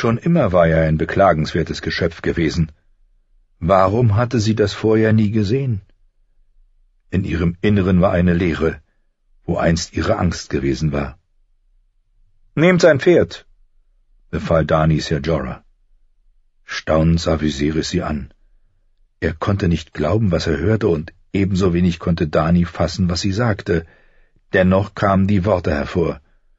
Schon immer war er ein beklagenswertes Geschöpf gewesen. Warum hatte sie das vorher nie gesehen? In ihrem Inneren war eine Leere, wo einst ihre Angst gewesen war. »Nehmt sein Pferd«, befahl Dani Ser Jorah. Staunend sah Viserys sie an. Er konnte nicht glauben, was er hörte, und ebenso wenig konnte Dani fassen, was sie sagte. Dennoch kamen die Worte hervor.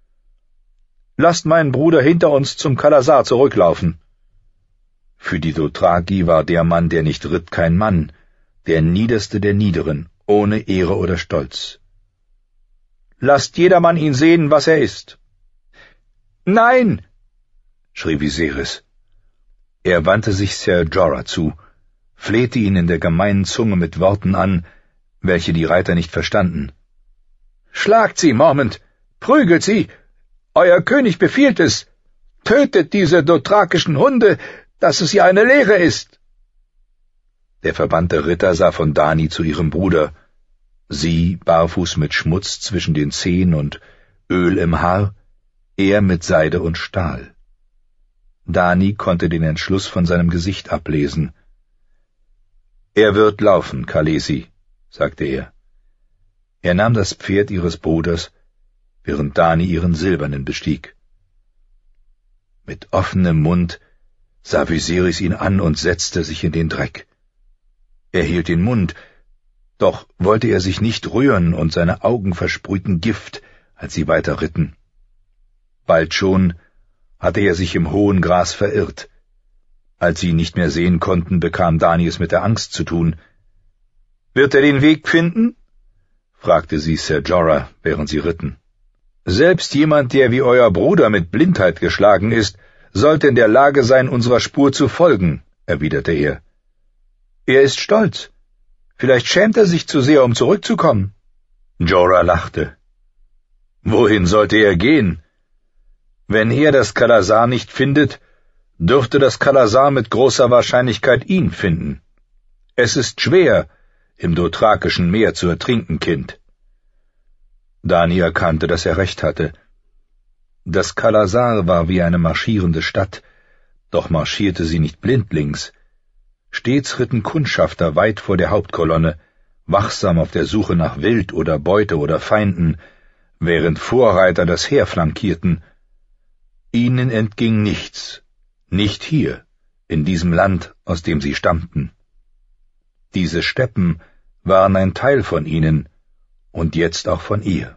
»Lasst meinen Bruder hinter uns zum Kalasar zurücklaufen.« Für die Dothraki war der Mann, der nicht ritt, kein Mann, der Niederste der Niederen, ohne Ehre oder Stolz. »Lasst jedermann ihn sehen, was er ist.« »Nein«, schrie Viserys. Er wandte sich Ser Jorah zu, flehte ihn in der gemeinen Zunge mit Worten an, welche die Reiter nicht verstanden. »Schlagt sie, Mormont! Prügelt sie! Euer König befiehlt es! Tötet diese dothrakischen Hunde, dass es ihr eine Lehre ist!« Der verbannte Ritter sah von Dani zu ihrem Bruder, sie barfuß mit Schmutz zwischen den Zehen und Öl im Haar, er mit Seide und Stahl. Dani konnte den Entschluss von seinem Gesicht ablesen. »Er wird laufen, Khaleesi«, sagte er. Er nahm das Pferd ihres Bruders, während Dani ihren silbernen bestieg. Mit offenem Mund sah Viserys ihn an und setzte sich in den Dreck. Er hielt den Mund, doch wollte er sich nicht rühren, und seine Augen versprühten Gift, als sie weiter ritten. Bald schon hatte er sich im hohen Gras verirrt. Als sie ihn nicht mehr sehen konnten, bekam Dani es mit der Angst zu tun. »Wird er den Weg finden?« fragte sie Ser Jorah, während sie ritten. »Selbst jemand, der wie euer Bruder mit Blindheit geschlagen ist, sollte in der Lage sein, unserer Spur zu folgen«, erwiderte er. »Er ist stolz. Vielleicht schämt er sich zu sehr, um zurückzukommen.« Jorah lachte. »Wohin sollte er gehen? Wenn er das Kalasar nicht findet, dürfte das Kalasar mit großer Wahrscheinlichkeit ihn finden. Es ist schwer, im dothrakischen Meer zu ertrinken, Kind.« Dani erkannte, dass er recht hatte. Das Kalasar war wie eine marschierende Stadt, doch marschierte sie nicht blindlings. Stets ritten Kundschafter weit vor der Hauptkolonne, wachsam auf der Suche nach Wild oder Beute oder Feinden, während Vorreiter das Heer flankierten. Ihnen entging nichts, nicht hier, in diesem Land, aus dem sie stammten. Diese Steppen waren ein Teil von ihnen und jetzt auch von ihr.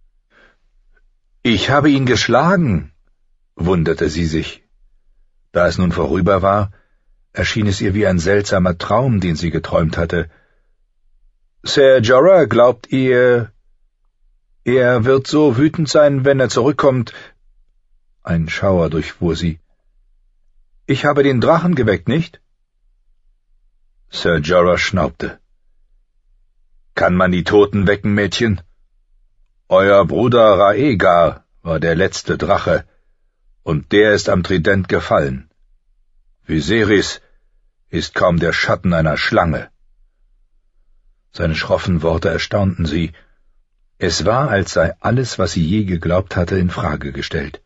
»Ich habe ihn geschlagen«, wunderte sie sich. Da es nun vorüber war, erschien es ihr wie ein seltsamer Traum, den sie geträumt hatte. »Ser Jorah, glaubt ihr, er wird so wütend sein, wenn er zurückkommt?« Ein Schauer durchfuhr sie. »Ich habe den Drachen geweckt, nicht?« Ser Jorah schnaubte. »Kann man die Toten wecken, Mädchen? Euer Bruder Rhaegar war der letzte Drache, und der ist am Trident gefallen. Viserys ist kaum der Schatten einer Schlange.« Seine schroffen Worte erstaunten sie. Es war, als sei alles, was sie je geglaubt hatte, in Frage gestellt.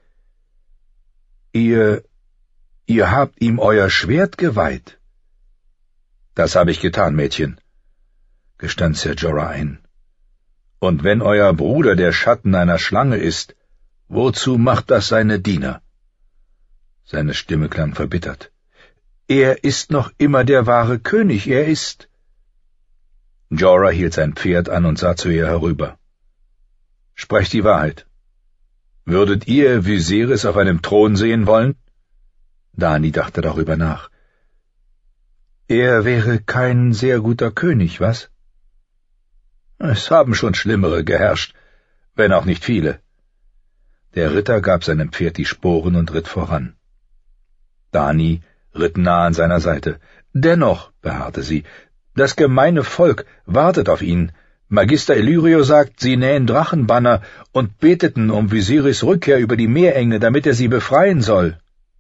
»Ihr habt ihm euer Schwert geweiht?« »Das habe ich getan, Mädchen«, gestand Ser Jorah ein. »Und wenn euer Bruder der Schatten einer Schlange ist, wozu macht das seine Diener?« Seine Stimme klang verbittert. »Er ist noch immer der wahre König, er ist...« Jorah hielt sein Pferd an und sah zu ihr herüber. »Sprecht die Wahrheit. Würdet ihr Viserys auf einem Thron sehen wollen?« Dani dachte darüber nach. »Er wäre kein sehr guter König, was?« »Es haben schon Schlimmere geherrscht, wenn auch nicht viele.« Der Ritter gab seinem Pferd die Sporen und ritt voran. Dani ritt nah an seiner Seite. »Dennoch«, beharrte sie, »das gemeine Volk wartet auf ihn. Magister Illyrio sagt, sie nähen Drachenbanner und beteten um Viserys Rückkehr über die Meerenge, damit er sie befreien soll.«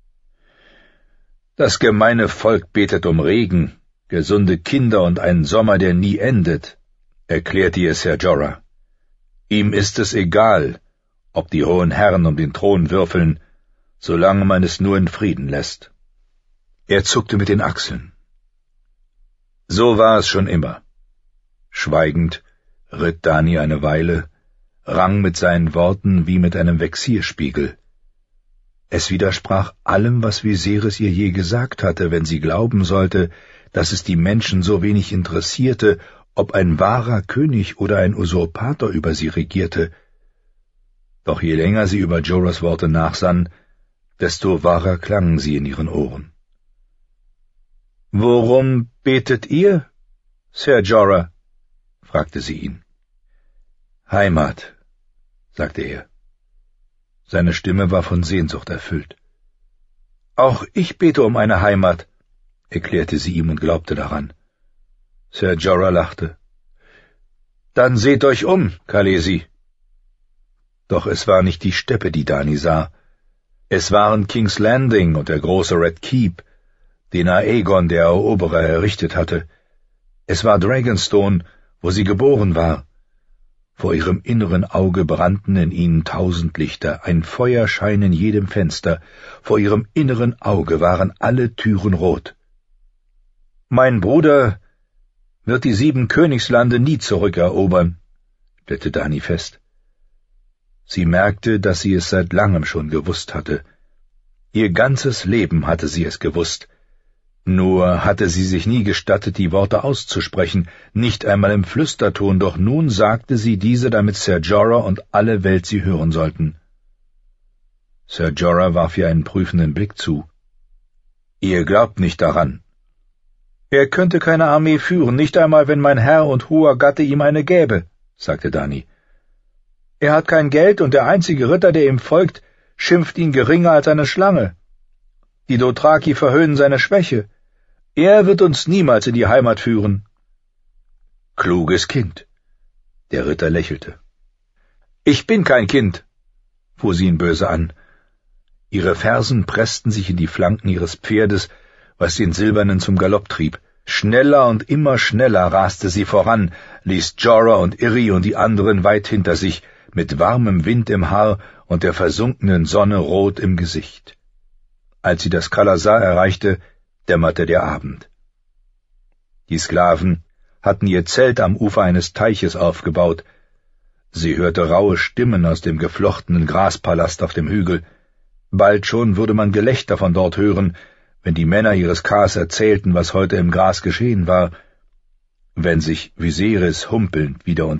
»Das gemeine Volk betet um Regen, gesunde Kinder und einen Sommer, der nie endet«, erklärte ihr Ser Jorah. »Ihm ist es egal, ob die hohen Herren um den Thron würfeln, solange man es nur in Frieden lässt. Er zuckte mit den Achseln. So war es schon immer. Schweigend ritt Dani eine Weile, rang mit seinen Worten wie mit einem Vexierspiegel. Es widersprach allem, was Viserys ihr je gesagt hatte, wenn sie glauben sollte, dass es die Menschen so wenig interessierte, ob ein wahrer König oder ein Usurpator über sie regierte. Doch je länger sie über Jorahs Worte nachsann, desto wahrer klangen sie in ihren Ohren. »Worum betet ihr, Ser Jorah?« fragte sie ihn. »Heimat«, sagte er. Seine Stimme war von Sehnsucht erfüllt. »Auch ich bete um eine Heimat«, erklärte sie ihm und glaubte daran. Ser Jorah lachte. »Dann seht euch um, Khaleesi.« Doch es war nicht die Steppe, die Dani sah. Es waren King's Landing und der große Red Keep, den Aegon der Eroberer errichtet hatte. Es war Dragonstone, wo sie geboren war. Vor ihrem inneren Auge brannten in ihnen 1000 Lichter, ein Feuerschein in jedem Fenster. Vor ihrem inneren Auge waren alle Türen rot. »Mein Bruder wird die 7 Königslande nie zurückerobern«, stellte Dani fest. Sie merkte, dass sie es seit langem schon gewusst hatte. Ihr ganzes Leben hatte sie es gewusst. Nur hatte sie sich nie gestattet, die Worte auszusprechen, nicht einmal im Flüsterton, doch nun sagte sie diese, damit Ser Jorah und alle Welt sie hören sollten. Ser Jorah warf ihr einen prüfenden Blick zu. »Ihr glaubt nicht daran.« »Er könnte keine Armee führen, nicht einmal, wenn mein Herr und hoher Gatte ihm eine gäbe«, sagte Dani. »Er hat kein Geld, und der einzige Ritter, der ihm folgt, schimpft ihn geringer als eine Schlange. Die Dothraki verhöhnen seine Schwäche. Er wird uns niemals in die Heimat führen.« »Kluges Kind.« Der Ritter lächelte. »Ich bin kein Kind«, fuhr sie ihn böse an. Ihre Fersen pressten sich in die Flanken ihres Pferdes, was den Silbernen zum Galopp trieb. Schneller und immer schneller raste sie voran, ließ Jorah und Irri und die anderen weit hinter sich, mit warmem Wind im Haar und der versunkenen Sonne rot im Gesicht. Als sie das Khalasar erreichte, dämmerte der Abend. Die Sklaven hatten ihr Zelt am Ufer eines Teiches aufgebaut. Sie hörte raue Stimmen aus dem geflochtenen Graspalast auf dem Hügel. Bald schon würde man Gelächter von dort hören, wenn die Männer ihres Kahrs erzählten, was heute im Gras geschehen war, wenn sich Viserys humpelnd wieder